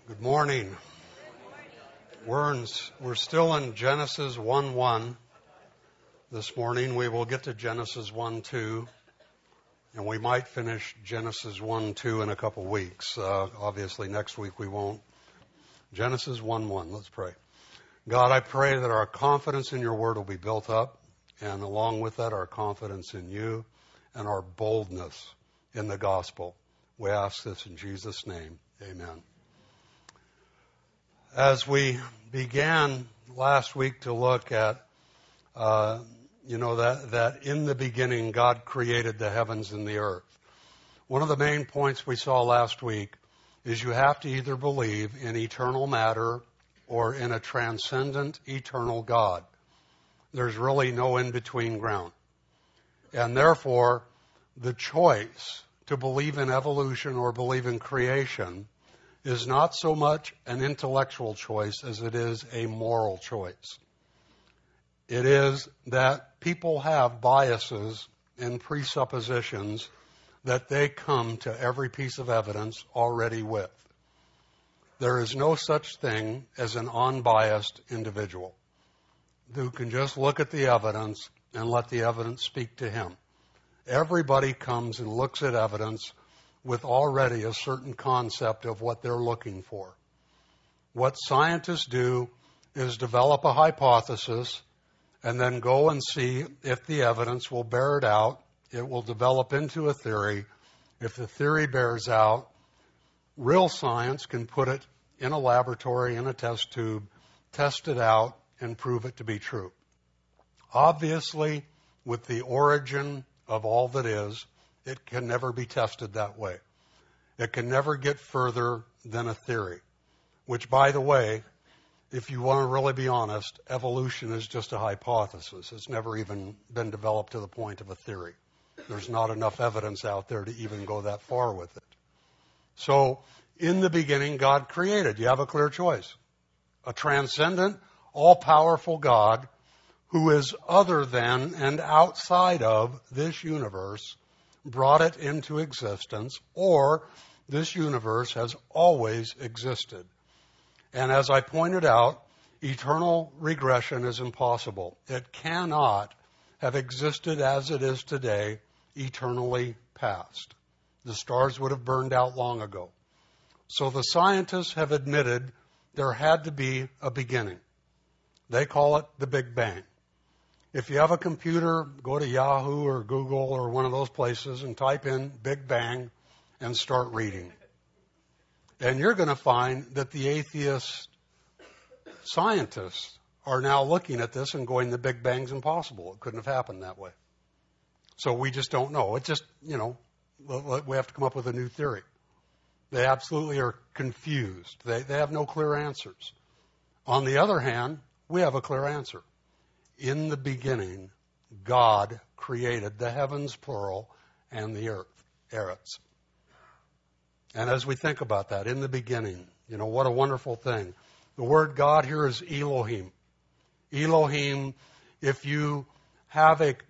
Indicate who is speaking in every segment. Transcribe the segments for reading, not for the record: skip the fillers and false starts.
Speaker 1: Good morning. We're still in Genesis 1:1 this morning. We will get to Genesis 1:2, and we might finish Genesis 1:2 in a couple weeks. Obviously, next week we won't. Genesis 1:1. Let's pray. God, I pray that our confidence in your word will be built up, and along with that, our confidence in you and our boldness in the gospel. We ask this in Jesus' name. Amen. As we began last week to look at, that in the beginning God created the heavens and the earth. One of the main points we saw last week is you have to either believe in eternal matter or in a transcendent eternal God. There's really no in-between ground. And therefore, the choice to believe in evolution or believe in creation is not so much an intellectual choice as it is a moral choice. It is that people have biases and presuppositions that they come to every piece of evidence already with. There is no such thing as an unbiased individual who can just look at the evidence and let the evidence speak to him. Everybody comes and looks at evidence with already a certain concept of what they're looking for. What scientists do is develop a hypothesis and then go and see if the evidence will bear it out. It will develop into a theory. If the theory bears out, real science can put it in a laboratory, in a test tube, test it out, and prove it to be true. Obviously, with the origin of all that is, it can never be tested that way. It can never get further than a theory, which, by the way, if you want to really be honest, evolution is just a hypothesis. It's never even been developed to the point of a theory. There's not enough evidence out there to even go that far with it. So, in the beginning, God created. You have a clear choice. A transcendent, all-powerful God who is other than and outside of this universe brought it into existence, or this universe has always existed. And as I pointed out, eternal regression is impossible. It cannot have existed as it is today, eternally past. The stars would have burned out long ago. So the scientists have admitted there had to be a beginning. They call it the Big Bang. If you have a computer, go to Yahoo or Google or one of those places and type in Big Bang and start reading. And you're going to find that the atheist scientists are now looking at this and going, the Big Bang's impossible. It couldn't have happened that way. So we just don't know. It just, we have to come up with a new theory. They absolutely are confused. They have no clear answers. On the other hand, we have a clear answer. In the beginning, God created the heavens, plural, and the earth, eretz. And as we think about that, in the beginning, what a wonderful thing. The word God here is Elohim. Elohim, if you have a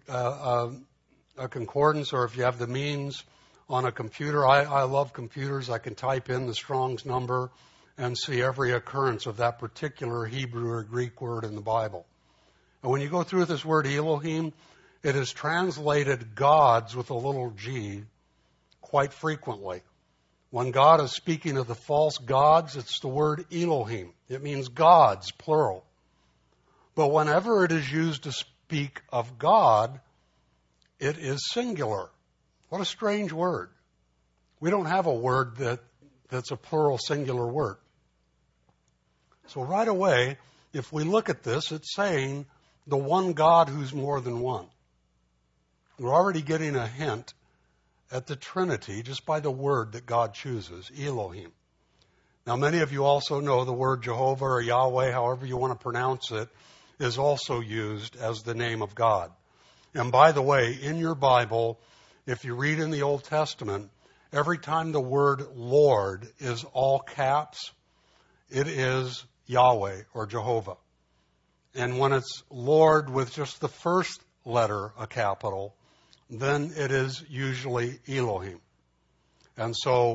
Speaker 1: concordance or if you have the means on a computer, I love computers. I can type in the Strong's number and see every occurrence of that particular Hebrew or Greek word in the Bible. And when you go through this word Elohim, it is translated gods with a little g quite frequently. When God is speaking of the false gods, it's the word Elohim. It means gods, plural. But whenever it is used to speak of God, it is singular. What a strange word. We don't have a word that's a plural singular word. So right away, if we look at this, it's saying the one God who's more than one. We're already getting a hint at the Trinity just by the word that God chooses, Elohim. Now, many of you also know the word Jehovah or Yahweh, however you want to pronounce it, is also used as the name of God. And by the way, in your Bible, if you read in the Old Testament, every time the word Lord is all caps, it is Yahweh or Jehovah. And when it's Lord with just the first letter, a capital, then it is usually Elohim. And so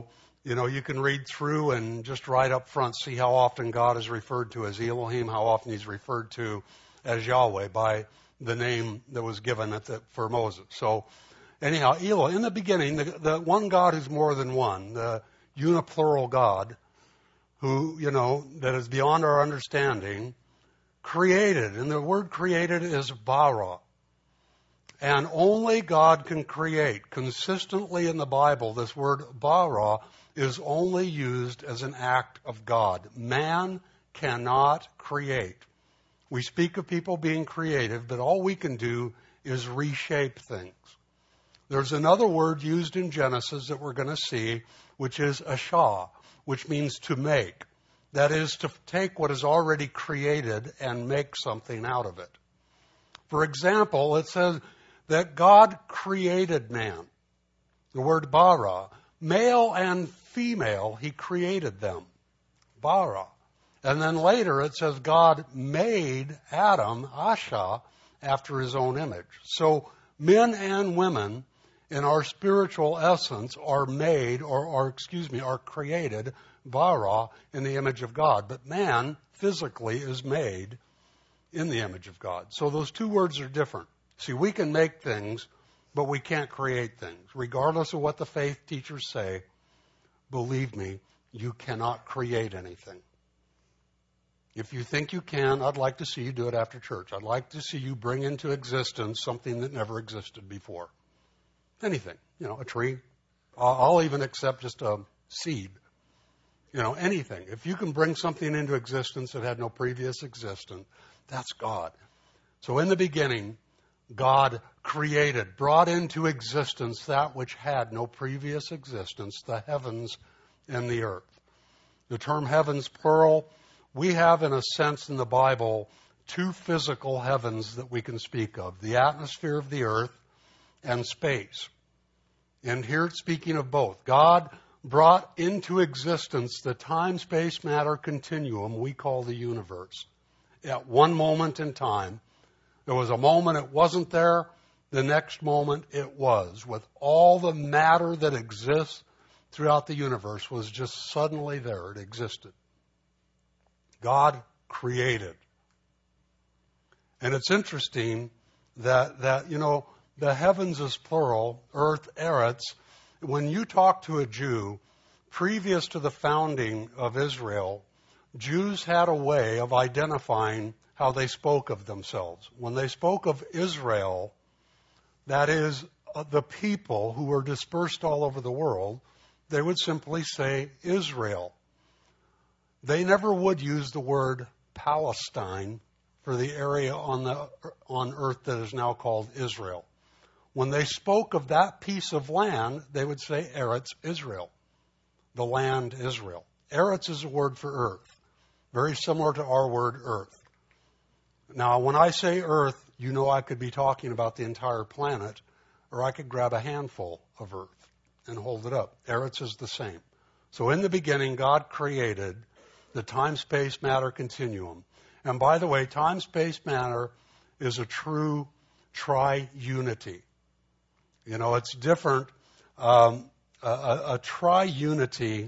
Speaker 1: You know, you can read through and just right up front see how often God is referred to as Elohim, how often he's referred to as Yahweh by the name that was given for Moses. So anyhow, Elohim, in the beginning, the one God who's more than one, the uniplural God, who, you know, that is beyond our understanding, created. And the word created is bara. And only God can create. Consistently in the Bible, this word bara is only used as an act of God. Man cannot create. We speak of people being creative, but all we can do is reshape things. There's another word used in Genesis that we're going to see, which is ashah, which means to make. That is, to take what is already created and make something out of it. For example, it says that God created man. The word bara. Male and female, he created them. Bara. And then later it says God made Adam, Asha, after his own image. So men and women in our spiritual essence are made, are created, bara, in the image of God. But man physically is made in the image of God. So those two words are different. See, we can make things, but we can't create things. Regardless of what the faith teachers say, believe me, you cannot create anything. If you think you can, I'd like to see you do it after church. I'd like to see you bring into existence something that never existed before. Anything. You know, a tree. I'll even accept just a seed. You know, anything. If you can bring something into existence that had no previous existence, that's God. So in the beginning, God created, brought into existence that which had no previous existence, the heavens and the earth. The term heavens, plural, we have in a sense in the Bible two physical heavens that we can speak of, the atmosphere of the earth and space. And here it's speaking of both. God brought into existence the time-space-matter continuum we call the universe. At one moment in time, there was a moment it wasn't there, the next moment it was. With all the matter that exists throughout the universe was just suddenly there. It existed. God created. And it's interesting that you know, the heavens is plural, earth, eretz. When you talk to a Jew, previous to the founding of Israel, Jews had a way of identifying how they spoke of themselves. When they spoke of Israel, that is, the people who were dispersed all over the world, they would simply say Israel. They never would use the word Palestine for the area on earth that is now called Israel. When they spoke of that piece of land, they would say Eretz Israel, the land Israel. Eretz is a word for earth, very similar to our word earth. Now, when I say earth, you know I could be talking about the entire planet, or I could grab a handful of earth and hold it up. Eretz is the same. So in the beginning, God created the time-space-matter continuum. And by the way, time-space-matter is a true tri-unity. You know, it's different. A tri-unity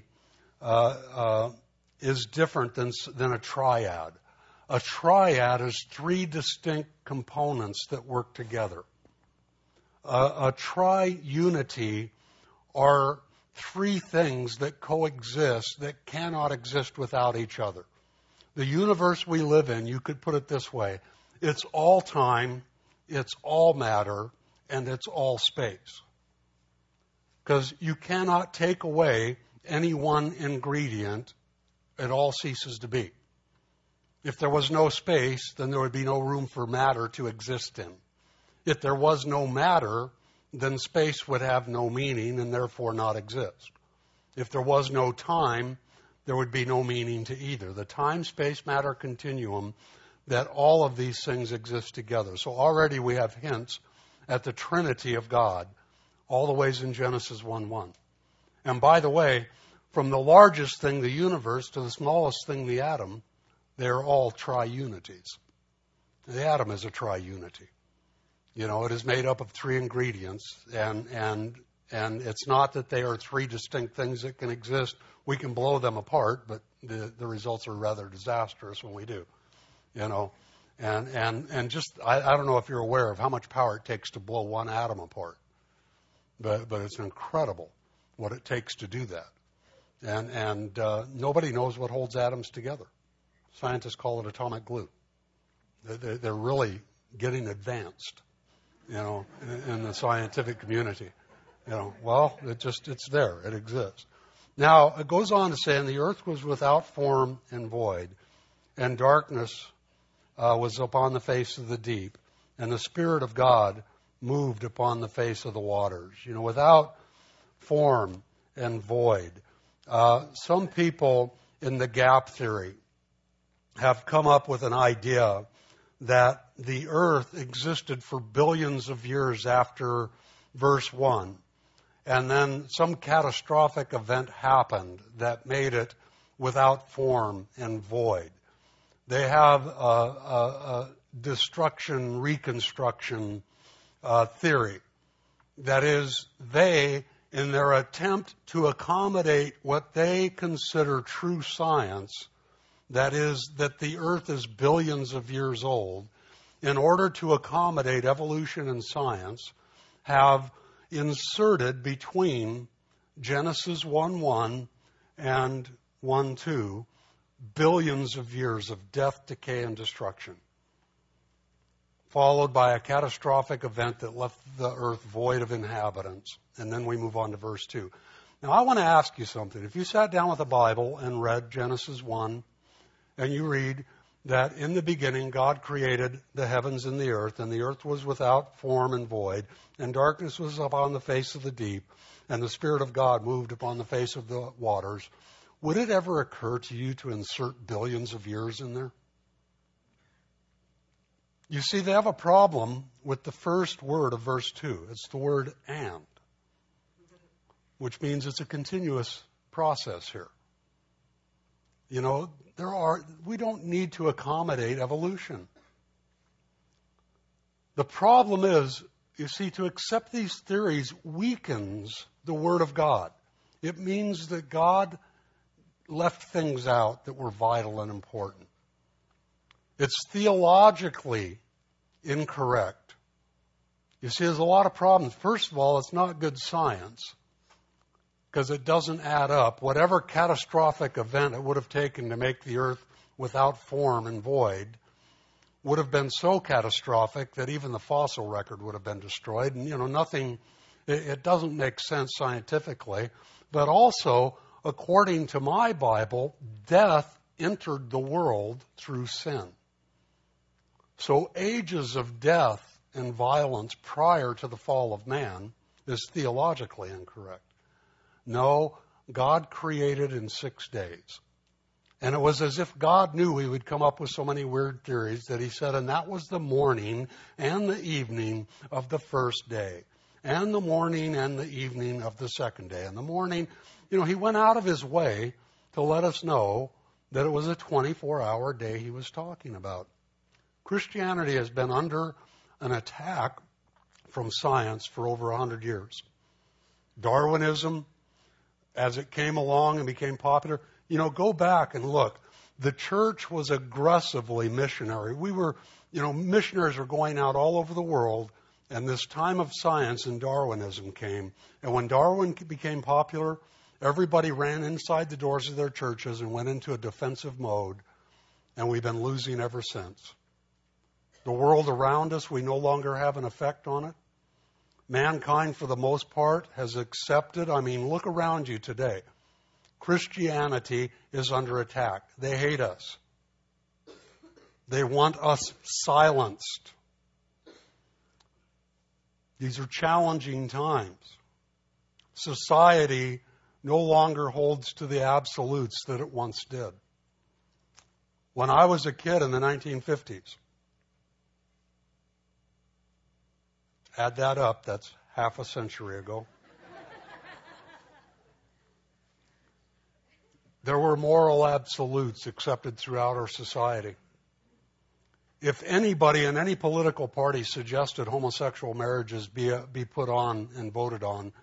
Speaker 1: is different than a triad. A triad is three distinct components that work together. A tri-unity are three things that coexist that cannot exist without each other. The universe we live in, you could put it this way, it's all time, it's all matter, and it's all space. Because you cannot take away any one ingredient, it all ceases to be. If there was no space, then there would be no room for matter to exist in. If there was no matter, then space would have no meaning and therefore not exist. If there was no time, there would be no meaning to either. The time-space-matter continuum, that all of these things exist together. So already we have hints at the Trinity of God, all the ways in Genesis 1:1. And by the way, from the largest thing, the universe, to the smallest thing, the atom, they're all tri-unities. The atom is a tri-unity. You know, it is made up of three ingredients, and And it's not that they are three distinct things that can exist. We can blow them apart, but the results are rather disastrous when we do. You know, and just I don't know if you're aware of how much power it takes to blow one atom apart, but it's incredible what it takes to do that. And nobody knows what holds atoms together. Scientists call it atomic glue. They're really getting advanced, you know, in the scientific community. You know, well, it's there. It exists. Now, it goes on to say, and the earth was without form and void, and darkness was upon the face of the deep, and the Spirit of God moved upon the face of the waters. You know, without form and void. Some people in the gap theory have come up with an idea that the earth existed for billions of years after verse 1. And then some catastrophic event happened that made it without form and void. They have a destruction, reconstruction theory. That is, they, in their attempt to accommodate what they consider true science, that is, that the earth is billions of years old, in order to accommodate evolution and science, have inserted between Genesis 1:1 and 1:2 billions of years of death, decay, and destruction, followed by a catastrophic event that left the earth void of inhabitants. And then we move on to verse 2. Now, I want to ask you something. If you sat down with a Bible and read Genesis 1, and you read that in the beginning God created the heavens and the earth was without form and void, and darkness was upon the face of the deep, and the Spirit of God moved upon the face of the waters, would it ever occur to you to insert billions of years in there? You see, they have a problem with the first word of verse 2. It's the word and, which means it's a continuous process here. You know, we don't need to accommodate evolution. The problem is, you see, to accept these theories weakens the Word of God. It means that God left things out that were vital and important. It's theologically incorrect. You see, there's a lot of problems. First of all, it's not good science because it doesn't add up. Whatever catastrophic event it would have taken to make the earth without form and void would have been so catastrophic that even the fossil record would have been destroyed. And, you know, nothing, it doesn't make sense scientifically. But also, according to my Bible, death entered the world through sin. So ages of death and violence prior to the fall of man is theologically incorrect. No, God created in 6 days. And it was as if God knew he would come up with so many weird theories that he said, and that was the morning and the evening of the first day, and the morning and the evening of the second day. And the morning, you know, he went out of his way to let us know that it was a 24-hour day he was talking about. Christianity has been under an attack from science for over 100 years. Darwinism, as it came along and became popular, you know, go back and look. The church was aggressively missionary. Missionaries were going out all over the world, and this time of science and Darwinism came. And when Darwin became popular, everybody ran inside the doors of their churches and went into a defensive mode, and we've been losing ever since. The world around us, we no longer have an effect on it. Mankind, for the most part, has accepted. I mean, look around you today. Christianity is under attack. They hate us. They want us silenced. These are challenging times. Society no longer holds to the absolutes that it once did. When I was a kid in the 1950s, add that up, that's half a century ago. There were moral absolutes accepted throughout our society. If anybody in any political party suggested homosexual marriages be put on and voted on,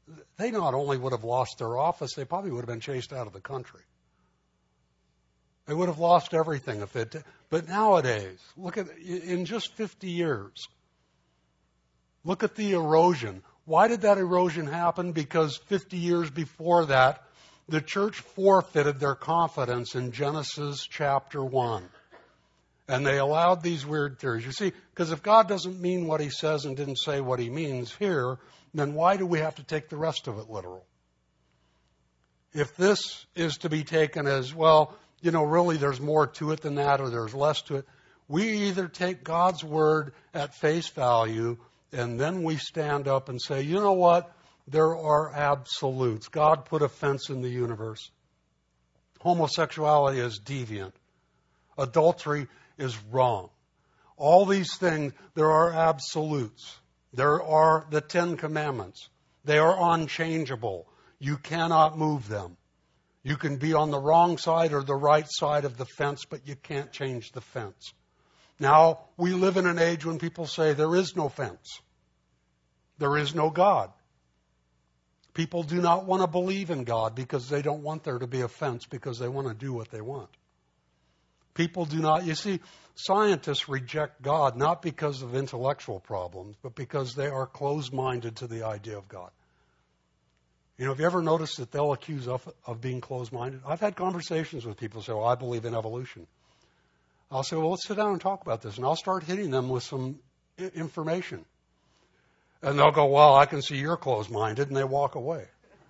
Speaker 1: they not only would have lost their office, they probably would have been chased out of the country. They would have lost everything if it. But nowadays, look at in just 50 years. Look at the erosion. Why did that erosion happen? Because 50 years before that, the church forfeited their confidence in Genesis chapter 1. And they allowed these weird theories. You see, because if God doesn't mean what he says and didn't say what he means here, then why do we have to take the rest of it literal? If this is to be taken as, well, really there's more to it than that or there's less to it, we either take God's word at face value and then we stand up and say, you know what? There are absolutes. God put a fence in the universe. Homosexuality is deviant. Adultery is wrong. All these things, there are absolutes. There are the Ten Commandments. They are unchangeable. You cannot move them. You can be on the wrong side or the right side of the fence, but you can't change the fence. Now, we live in an age when people say there is no fence. There is no God. People do not want to believe in God because they don't want there to be a fence because they want to do what they want. People do not, you see, scientists reject God not because of intellectual problems, but because they are closed-minded to the idea of God. Have you ever noticed that they'll accuse us of being closed-minded? I've had conversations with people who say, well, I believe in evolution. I'll say, well, let's sit down and talk about this. And I'll start hitting them with some information. And they'll go, well, I can see you're closed-minded, and they walk away.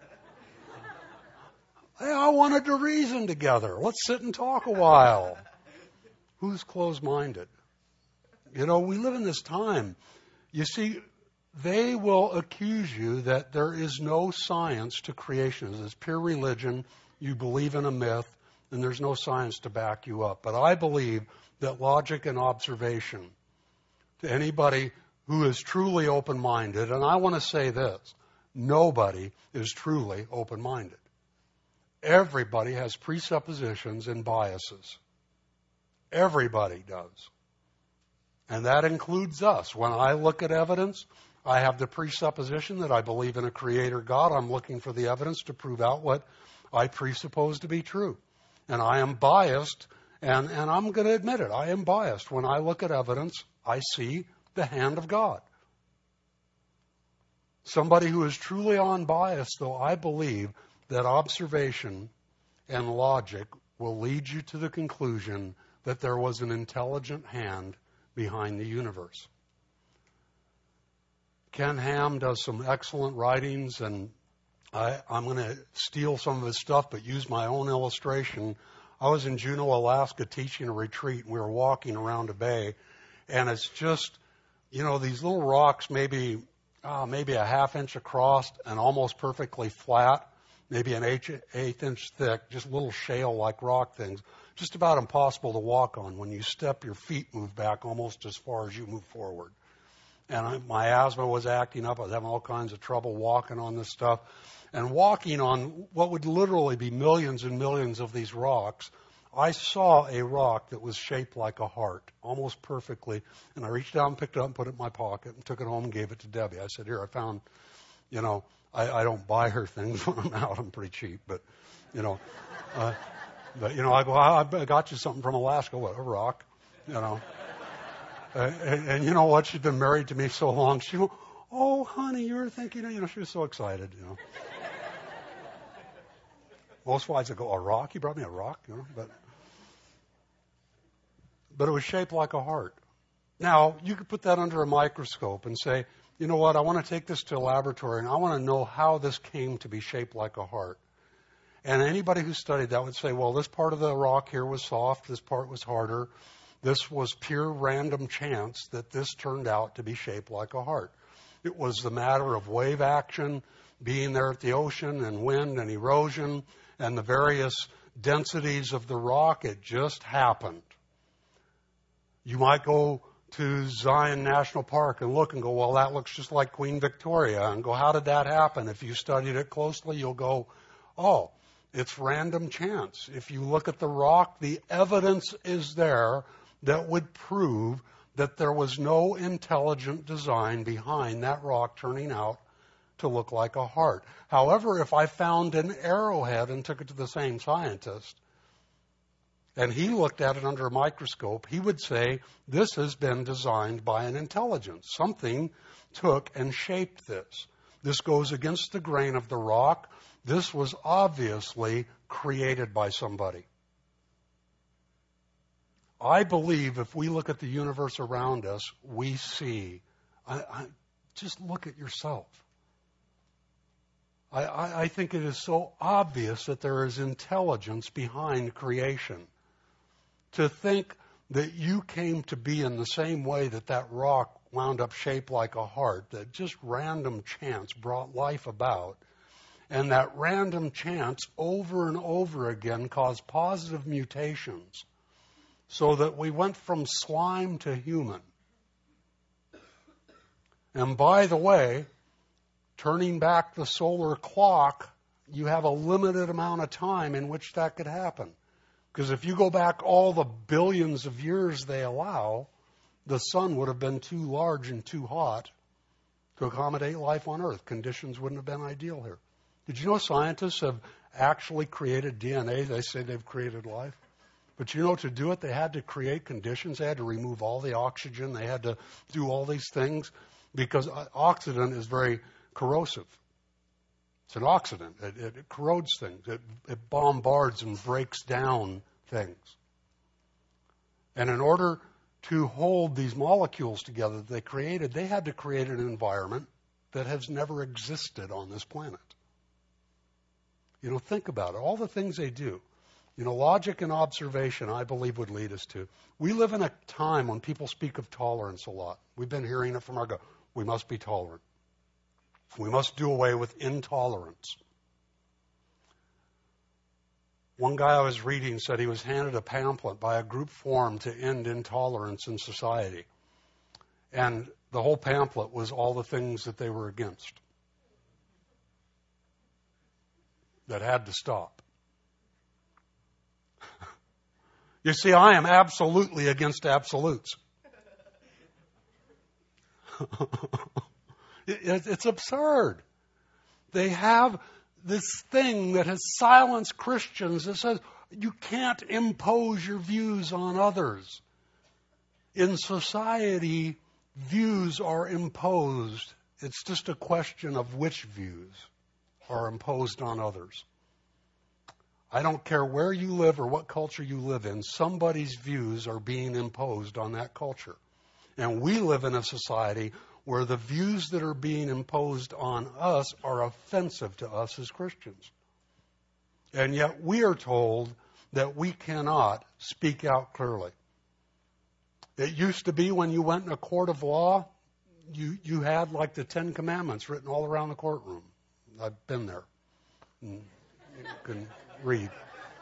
Speaker 1: Hey, I wanted to reason together. Let's sit and talk a while. Who's closed-minded? We live in this time. You see, they will accuse you that there is no science to creation. It's pure religion. You believe in a myth, and there's no science to back you up. But I believe that logic and observation, to anybody who is truly open-minded, and I want to say this, nobody is truly open-minded. Everybody has presuppositions and biases. Everybody does. And that includes us. When I look at evidence, I have the presupposition that I believe in a creator God. I'm looking for the evidence to prove out what I presuppose to be true. And I am biased, and I'm going to admit it. I am biased. When I look at evidence, I see the hand of God. Somebody who is truly unbiased, though, I believe that observation and logic will lead you to the conclusion that there was an intelligent hand behind the universe. Ken Ham does some excellent writings, and I'm going to steal some of his stuff but use my own illustration. I was in Juneau, Alaska, teaching a retreat, and we were walking around a bay, and it's just, these little rocks, maybe a half inch across and almost perfectly flat, maybe an eighth inch thick, just little shale-like rock things, just about impossible to walk on. When you step, your feet move back almost as far as you move forward. And my asthma was acting up. I was having all kinds of trouble walking on this stuff. And walking on what would literally be millions and millions of these rocks, I saw a rock that was shaped like a heart, almost perfectly. And I reached down, picked it up, and put it in my pocket, and took it home and gave it to Debbie. I said, here, I found, I don't buy her things when I'm out. I'm pretty cheap, but, I go, I got you something from Alaska. What, a rock? And you know what? She'd been married to me so long. She go, oh, honey, you were thinking, she was so excited, Most wives would go, a rock? You brought me a rock? But it was shaped like a heart. Now, you could put that under a microscope and say, you know what? I want to take this to a laboratory, and I want to know how this came to be shaped like a heart. And anybody who studied that would say, well, this part of the rock here was soft, this part was harder. This was pure random chance that this turned out to be shaped like a heart. It was the matter of wave action, being there at the ocean, and wind and erosion, and the various densities of the rock. It just happened. You might go to Zion National Park and look and go, well, that looks just like Queen Victoria, and go, how did that happen? If you studied it closely, you'll go, oh, it's random chance. If you look at the rock, the evidence is there that would prove that there was no intelligent design behind that rock turning out to look like a heart. However, if I found an arrowhead and took it to the same scientist, and he looked at it under a microscope, he would say, this has been designed by an intelligence. Something took and shaped this. This goes against the grain of the rock. This was obviously created by somebody. I believe if we look at the universe around us, we see, just look at yourself. I think it is so obvious that there is intelligence behind creation. To think that you came to be in the same way that that rock wound up shaped like a heart, that just random chance brought life about, and that random chance over and over again caused positive mutations so that we went from slime to human. And by the way, turning back the solar clock, you have a limited amount of time in which that could happen. Because if you go back all the billions of years they allow, the sun would have been too large and too hot to accommodate life on Earth. Conditions wouldn't have been ideal here. Did you know scientists have actually created DNA? They say they've created life. But you know, to do it, they had to create conditions. They had to remove all the oxygen. They had to do all these things because oxygen is very corrosive. It's an oxidant. It corrodes things. It bombards and breaks down things. And in order to hold these molecules together that they created, they had to create an environment that has never existed on this planet. You know, think about it. All the things they do. You know, logic and observation, I believe, would lead us to. We live in a time when people speak of tolerance a lot. We've been hearing it from our God. We must be tolerant. We must do away with intolerance. One guy I was reading said he was handed a pamphlet by a group formed to end intolerance in society. And the whole pamphlet was all the things that they were against that had to stop. You see, I am absolutely against absolutes. It's absurd. They have this thing that has silenced Christians that says you can't impose your views on others. In society, views are imposed. It's just a question of which views are imposed on others. I don't care where you live or what culture you live in, somebody's views are being imposed on that culture. And we live in a society where the views that are being imposed on us are offensive to us as Christians. And yet we are told that we cannot speak out clearly. It used to be when you went in a court of law, you had like the Ten Commandments written all around the courtroom. I've been there. You can read.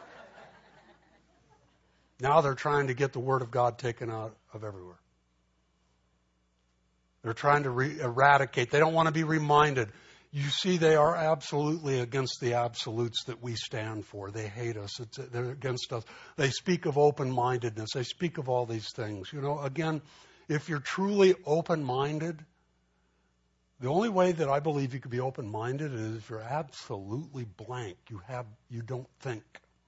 Speaker 1: Now they're trying to get the Word of God taken out of everywhere. They're trying to eradicate. They don't want to be reminded. You see, they are absolutely against the absolutes that we stand for. They hate us. They're against us. They speak of open-mindedness. They speak of all these things. You know, again, if you're truly open-minded, the only way that I believe you could be open-minded is if you're absolutely blank. You don't think.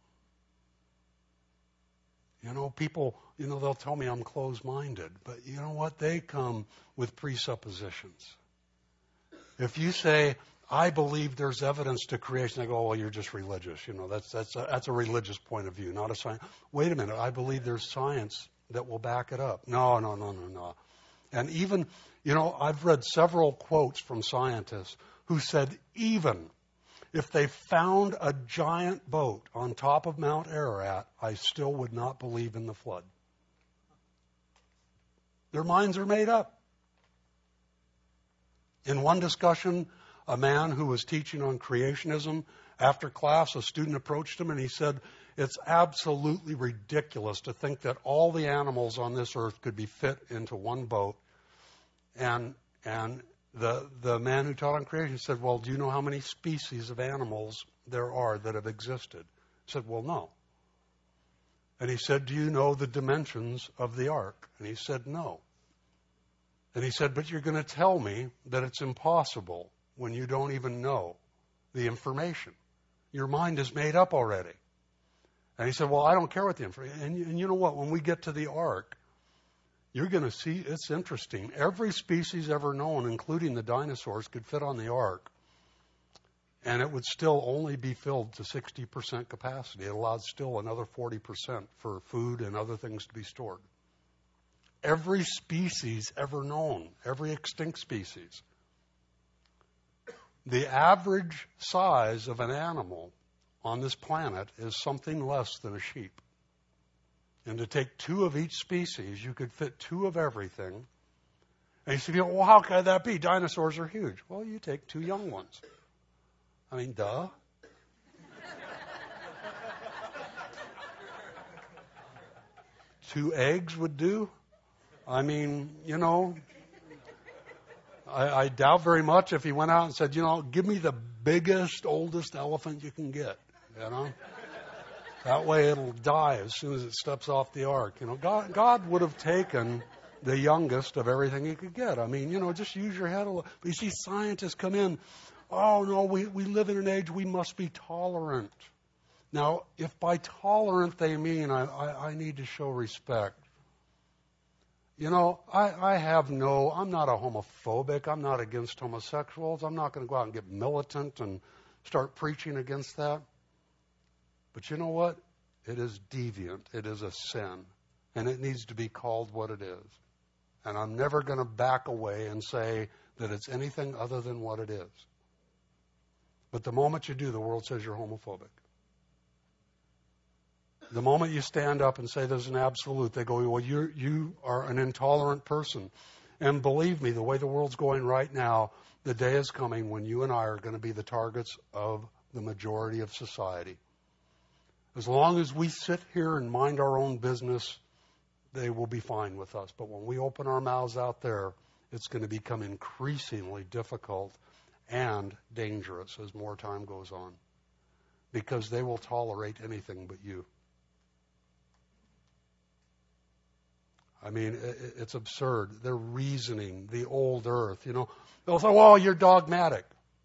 Speaker 1: You know, people, they'll tell me I'm closed-minded. But you know what? They come with presuppositions. If you say, I believe there's evidence to creation, they go, oh, well, you're just religious. That's a religious point of view, not a science. Wait a minute, I believe there's science that will back it up. No. And even, I've read several quotes from scientists who said even if they found a giant boat on top of Mount Ararat, I still would not believe in the flood. Their minds are made up. In one discussion, a man who was teaching on creationism, after class, a student approached him and he said, it's absolutely ridiculous to think that all the animals on this earth could be fit into one boat. And the man who taught on creation said, well, do you know how many species of animals there are that have existed? He said, well, no. And he said, do you know the dimensions of the ark? And he said, no. And he said, but you're going to tell me that it's impossible when you don't even know the information. Your mind is made up already. And he said, well, I don't care what the information. And you know what? When we get to the ark, you're going to see, it's interesting. Every species ever known, including the dinosaurs, could fit on the ark. And it would still only be filled to 60% capacity. It allowed still another 40% for food and other things to be stored. Every species ever known, every extinct species. The average size of an animal on this planet is something less than a sheep. And to take two of each species, you could fit two of everything. And you say, well, how could that be? Dinosaurs are huge. Well, you take two young ones. I mean, duh. Two eggs would do. I mean, you know, I doubt very much if he went out and said, you know, give me the biggest, oldest elephant you can get, you know. That way it'll die as soon as it steps off the ark. You know, God would have taken the youngest of everything he could get. I mean, you know, just use your head a little. But you see, scientists come in, oh, no, we live in an age we must be tolerant. Now, if by tolerant they mean I need to show respect, you know, I'm not a homophobic. I'm not against homosexuals. I'm not going to go out and get militant and start preaching against that. But you know what? It is deviant. It is a sin. And it needs to be called what it is. And I'm never going to back away and say that it's anything other than what it is. But the moment you do, the world says you're homophobic. The moment you stand up and say there's an absolute, they go, well, you are an intolerant person. And believe me, the way the world's going right now, the day is coming when you and I are going to be the targets of the majority of society. As long as we sit here and mind our own business, they will be fine with us. But when we open our mouths out there, it's going to become increasingly difficult and dangerous as more time goes on. Because they will tolerate anything but you. I mean, it's absurd. They're reasoning, the old earth, you know. They'll say, well, you're dogmatic.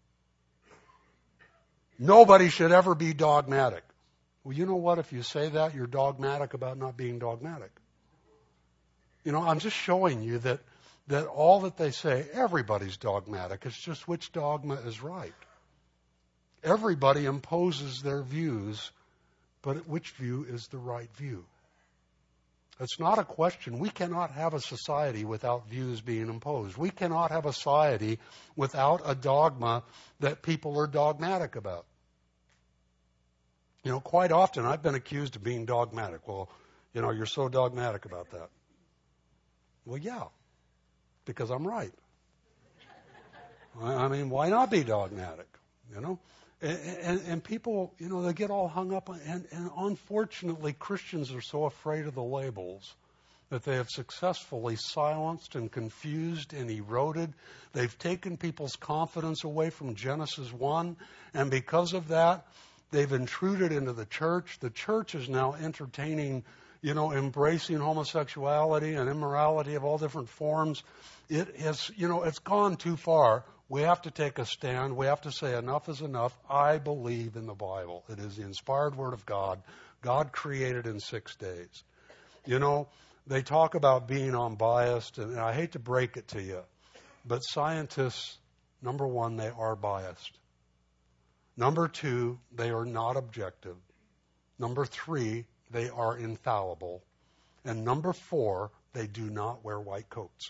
Speaker 1: Nobody should ever be dogmatic. Well, you know what? If you say that, you're dogmatic about not being dogmatic. You know, I'm just showing you that all that they say, everybody's dogmatic. It's just which dogma is right. Everybody imposes their views, but which view is the right view? It's not a question. We cannot have a society without views being imposed. We cannot have a society without a dogma that people are dogmatic about. You know, quite often I've been accused of being dogmatic. Well, you know, you're so dogmatic about that. Well, yeah, because I'm right. I mean, why not be dogmatic, you know? And people, you know, they get all hung up on, and unfortunately Christians are so afraid of the labels that they have successfully silenced and confused and eroded. They've taken people's confidence away from Genesis 1, and because of that, they've intruded into the church. The church is now entertaining, you know, embracing homosexuality and immorality of all different forms. It has, you know, it's gone too far. We have to take a stand. We have to say enough is enough. I believe in the Bible. It is the inspired Word of God. God created in 6 days. You know, they talk about being unbiased, and I hate to break it to you, but scientists, number one, they are biased. Number two, they are not objective. Number three, they are infallible. And number four, they do not wear white coats.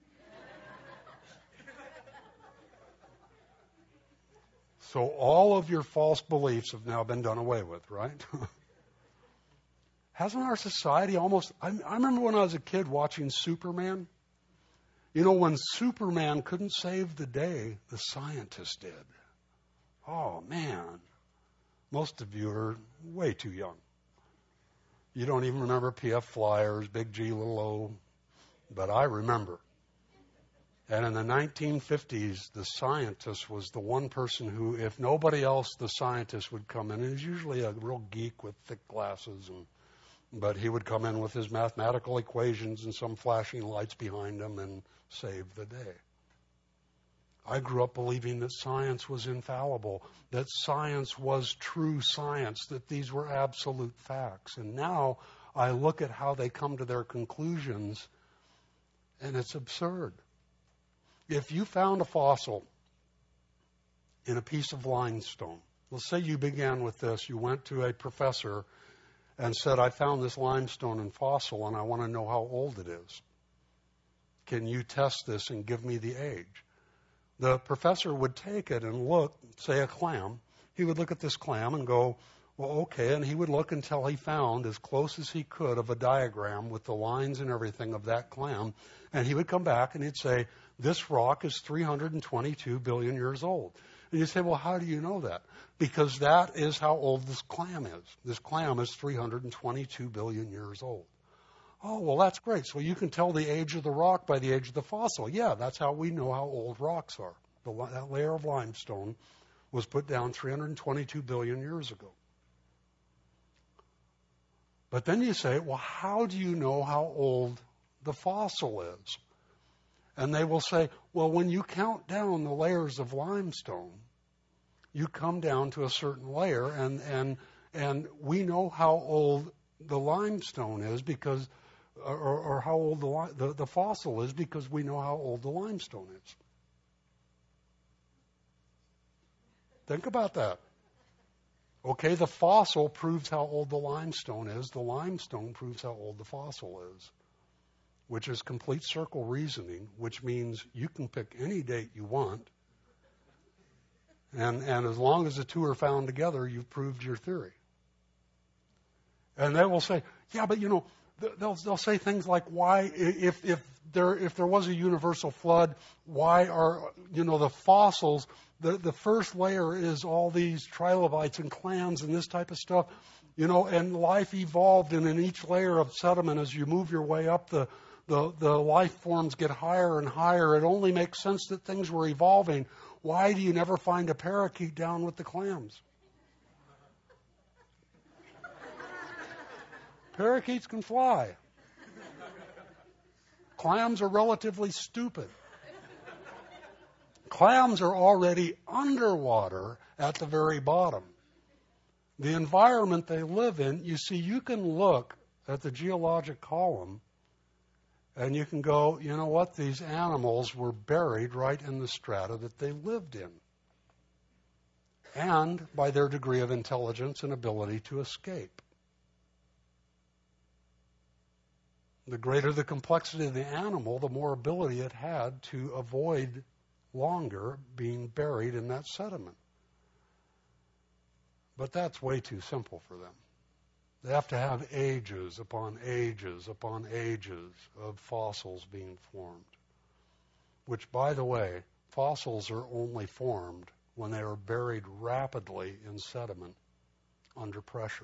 Speaker 1: So all of your false beliefs have now been done away with, right? Hasn't our society almost... I remember when I was a kid watching Superman. You know, when Superman couldn't save the day, the scientists did. Oh, man. Most of you are way too young. You don't even remember P.F. Flyers, Big G, Little O, but I remember. And in the 1950s, the scientist was the one person who, if nobody else, the scientist would come in. He was usually a real geek with thick glasses, but he would come in with his mathematical equations and some flashing lights behind him and save the day. I grew up believing that science was infallible, that science was true science, that these were absolute facts. And now I look at how they come to their conclusions, and it's absurd. If you found a fossil in a piece of limestone, let's say you began with this, you went to a professor and said, I found this limestone and fossil and I want to know how old it is. Can you test this and give me the age? The professor would take it and look, say a clam. He would look at this clam and go, well, okay, and he would look until he found as close as he could of a diagram with the lines and everything of that clam, and he would come back and he'd say, this rock is 322 billion years old. And you say, well, how do you know that? Because that is how old this clam is. This clam is 322 billion years old. Oh, well, that's great. So you can tell the age of the rock by the age of the fossil. Yeah, that's how we know how old rocks are. That layer of limestone was put down 322 billion years ago. But then you say, well, how do you know how old the fossil is? And they will say, well, when you count down the layers of limestone, you come down to a certain layer, and we know how old the limestone is because, or how old the fossil is because we know how old the limestone is. Think about that. Okay, the fossil proves how old the limestone is. The limestone proves how old the fossil is, which is complete circle reasoning, which means you can pick any date you want, and as long as the two are found together, you've proved your theory. And they will say, yeah, but they'll say things like, why, if there was a universal flood, why are, the fossils, the first layer is all these trilobites and clams and this type of stuff, and life evolved, and in each layer of sediment, as you move your way up, the life forms get higher and higher. It only makes sense that things were evolving. Why do you never find a parakeet down with the clams? Parakeets can fly. Clams are relatively stupid. Clams are already underwater at the very bottom. The environment they live in, you see, you can look at the geologic column and you can go, you know what, these animals were buried right in the strata that they lived in. And by their degree of intelligence and ability to escape. The greater the complexity of the animal, the more ability it had to avoid longer being buried in that sediment. But that's way too simple for them. They have to have ages upon ages upon ages of fossils being formed. Which, by the way, fossils are only formed when they are buried rapidly in sediment under pressure.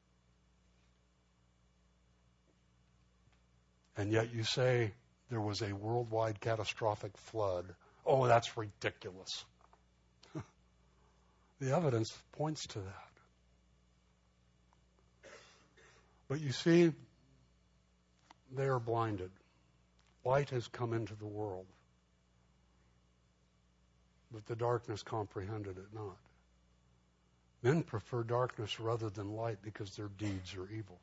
Speaker 1: And yet you say there was a worldwide catastrophic flood. Oh, that's ridiculous. The evidence points to that. But you see, they are blinded. Light has come into the world, but the darkness comprehended it not. Men prefer darkness rather than light because their deeds are evil.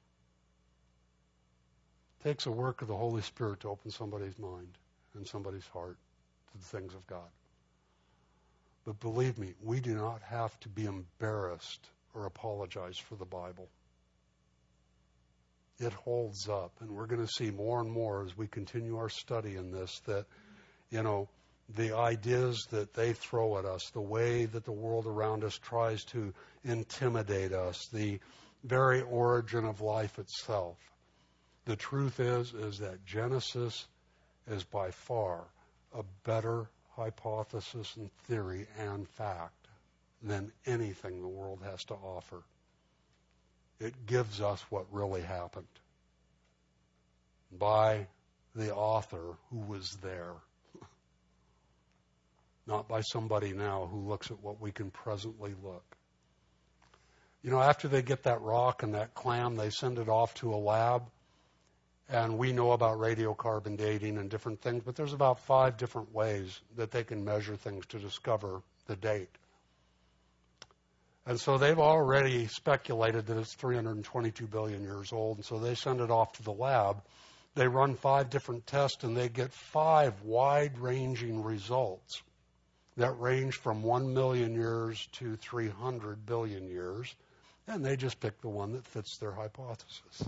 Speaker 1: It takes a work of the Holy Spirit to open somebody's mind and somebody's heart to the things of God. But believe me, we do not have to be embarrassed or apologize for the Bible. It holds up, and we're going to see more and more as we continue our study in this that, the ideas that they throw at us, the way that the world around us tries to intimidate us, the very origin of life itself. The truth is that Genesis is by far a better hypothesis and theory and fact than anything the world has to offer. It gives us what really happened by the author who was there, not by somebody now who looks at what we can presently look. After they get that rock and that clam, they send it off to a lab, And we know about radiocarbon dating and different things, but there's about 5 different ways that they can measure things to discover the date. And so they've already speculated that it's 322 billion years old, and so they send it off to the lab. They run 5 different tests, and they get 5 wide-ranging results that range from 1 million years to 300 billion years, and they just pick the one that fits their hypothesis.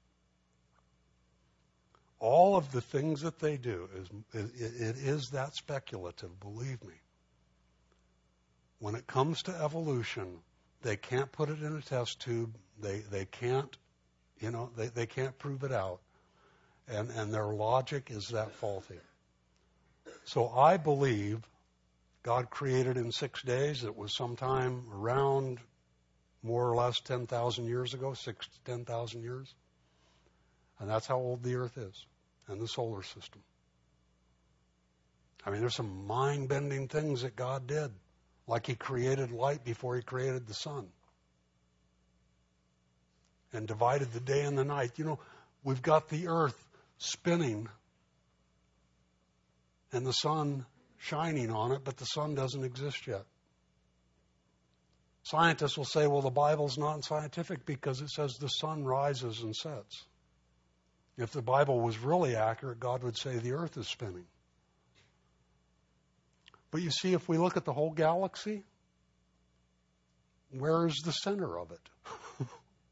Speaker 1: All of the things that they do, it is that speculative, believe me. When it comes to evolution, they can't put it in a test tube. They can't, they can't prove it out. And their logic is that faulty. So I believe God created in 6 days. It was sometime around more or less 10,000 years ago, 6 to 10,000 years. And that's how old the Earth is and the solar system. I mean, there's some mind-bending things that God did, like He created light before He created the sun and divided the day and the night. We've got the Earth spinning and the sun shining on it, but the sun doesn't exist yet. Scientists will say, well, the Bible's not scientific because it says the sun rises and sets. If the Bible was really accurate, God would say the Earth is spinning. But you see, if we look at the whole galaxy, where is the center of it?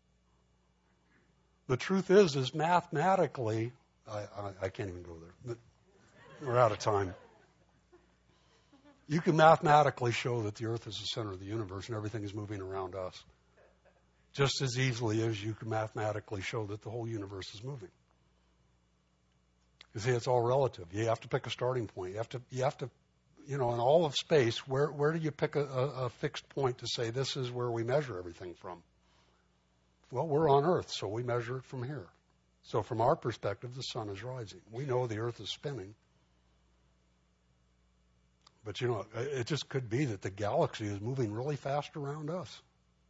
Speaker 1: The truth is mathematically, I can't even go there. We're out of time. You can mathematically show that the Earth is the center of the universe and everything is moving around us. Just as easily as you can mathematically show that the whole universe is moving. You see, it's all relative. You have to pick a starting point. You have to, in all of space, where do you pick a fixed point to say this is where we measure everything from? Well, we're on Earth, so we measure it from here. So from our perspective, the sun is rising. We know the Earth is spinning. But, it just could be that the galaxy is moving really fast around us.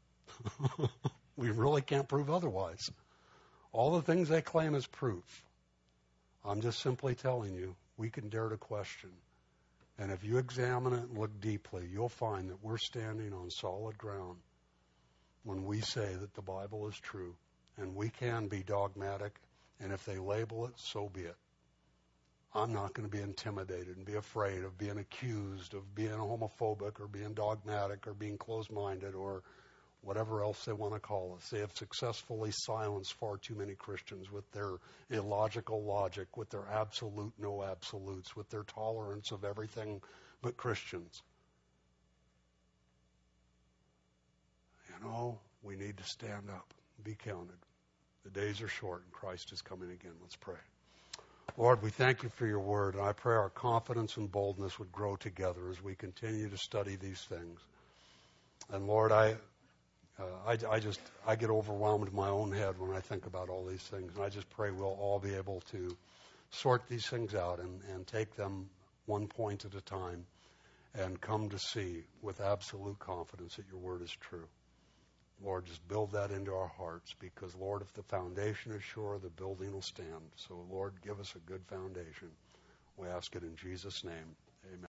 Speaker 1: We really can't prove otherwise. All the things they claim as proof, I'm just simply telling you, we can dare to question. And if you examine it and look deeply, you'll find that we're standing on solid ground when we say that the Bible is true. And we can be dogmatic, and if they label it, so be it. I'm not going to be intimidated and be afraid of being accused of being homophobic or being dogmatic or being closed-minded or whatever else they want to call us. They have successfully silenced far too many Christians with their illogical logic, with their absolute no absolutes, with their tolerance of everything but Christians. We need to stand up and be counted. The days are short and Christ is coming again. Let's pray. Lord, we thank you for your word, and I pray our confidence and boldness would grow together as we continue to study these things. And Lord, I get overwhelmed in my own head when I think about all these things, and I just pray we'll all be able to sort these things out and take them one point at a time and come to see with absolute confidence that your word is true. Lord, just build that into our hearts because, Lord, if the foundation is sure, the building will stand. So, Lord, give us a good foundation. We ask it in Jesus' name. Amen.